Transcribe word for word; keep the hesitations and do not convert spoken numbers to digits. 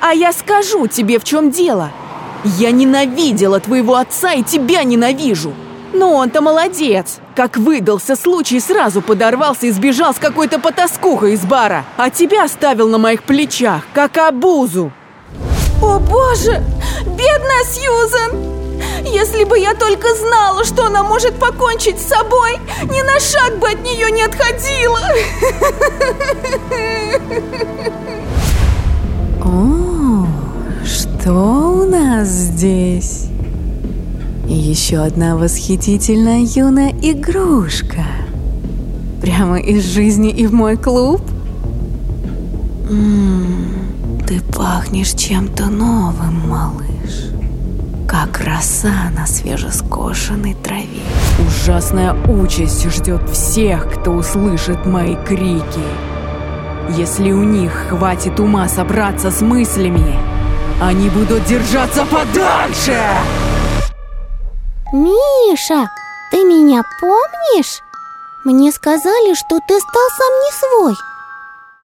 А я скажу тебе, в чем дело. Я ненавидела твоего отца и тебя ненавижу. Но он-то молодец. Как выдался случай, сразу подорвался и сбежал с какой-то потаскухой из бара. А тебя оставил на моих плечах, как обузу. О боже, бедная Сьюзен! Если бы я только знала, что она может покончить с собой, ни на шаг бы от нее не отходила. О, что у нас здесь? Еще одна восхитительная юная игрушка. Прямо из жизни и в мой клуб? М-м, ты пахнешь чем-то новым, малыш. Как роса на свежескошенной траве. Ужасная участь ждет всех, кто услышит мои крики. Если у них хватит ума собраться с мыслями, они будут держаться подальше! Миша, ты меня помнишь? Мне сказали, что ты стал сам не свой.